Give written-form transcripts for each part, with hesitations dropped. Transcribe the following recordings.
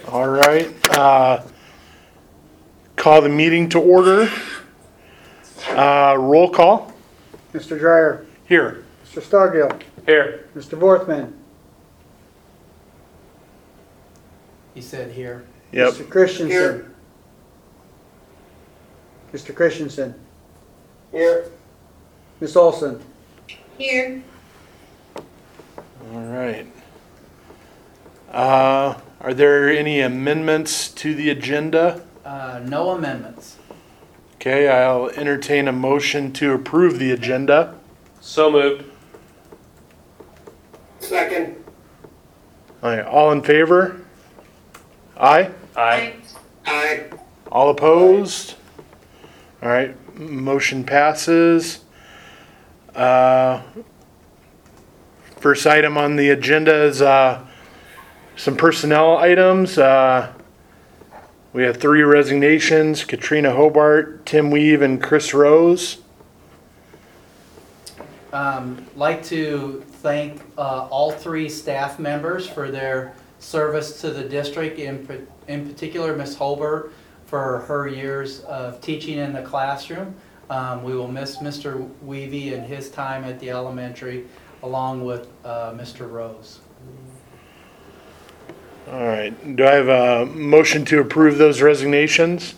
All right. Call the meeting to order. Roll call. Mr. Dreyer, Here. Mr. Stargill, Here. Mr. Vorthman, He said here. Yep. Mr. Christensen. Mr. Christensen. Here. Ms. Olson. Here. All right. Are there any amendments to the agenda? No amendments. Okay, I'll entertain a motion to approve the agenda. So moved. Second. All right, all in favor? Aye. Aye. Aye. All opposed? All right, motion passes. First item on the agenda is some personnel items. We have 3 resignations: Katrina Hobart, Tim Weave, and Chris Rose. Like to thank all 3 staff members for their service to the district, in particular Ms. Hobart for her years of teaching in the classroom. We will miss Mr. Weavy and his time at the elementary, along with Mr. Rose. All right, do I have a motion to approve those resignations?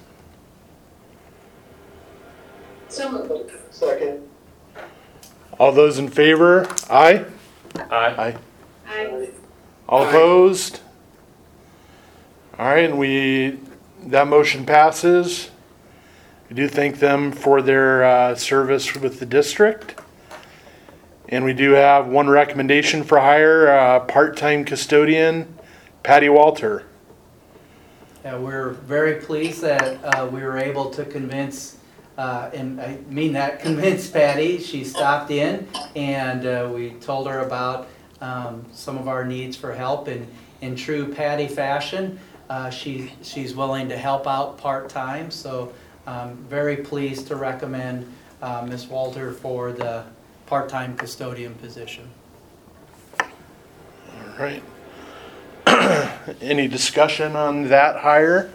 So moved. Second. All those in favor? Aye. Aye. Aye. All Aye. opposed? All right, and that motion passes. We do thank them for their service with the district. And we do have 1 recommendation for hire, part-time custodian, Patty Walter. We're very pleased that we were able to convince, and I mean that, convince Patty. She stopped in and we told her about some of our needs for help. And in true Patty fashion, she's willing to help out part-time. So very pleased to recommend Ms. Walter for the part-time custodian position. All right. Any discussion on that hire?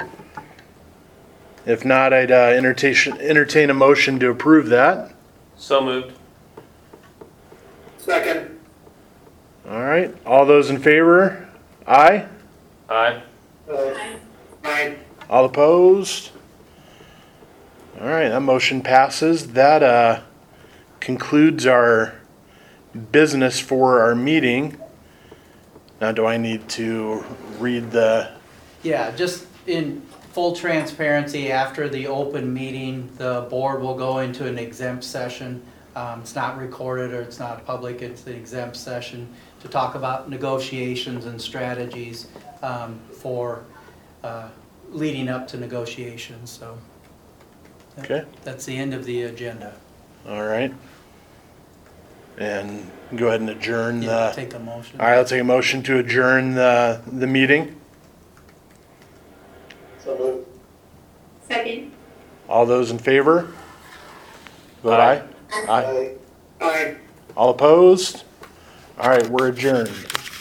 If not, I'd entertain a motion to approve that. So moved. Second. All right, all those in favor? Aye. Aye. Aye. Aye. All opposed? All right, that motion passes. That concludes our business for our meeting. Now, do I need to read the... Yeah, just in full transparency, after the open meeting, the board will go into an exempt session. It's not recorded or it's not public, it's an exempt session to talk about negotiations and strategies for leading up to negotiations. So Okay. that's the end of the agenda. All right. And go ahead and adjourn Yeah, the... take a motion. All right, I'll take a motion to adjourn the meeting. So moved. Second. All those in favor? Vote aye. Aye. Aye. All opposed? All right, we're adjourned.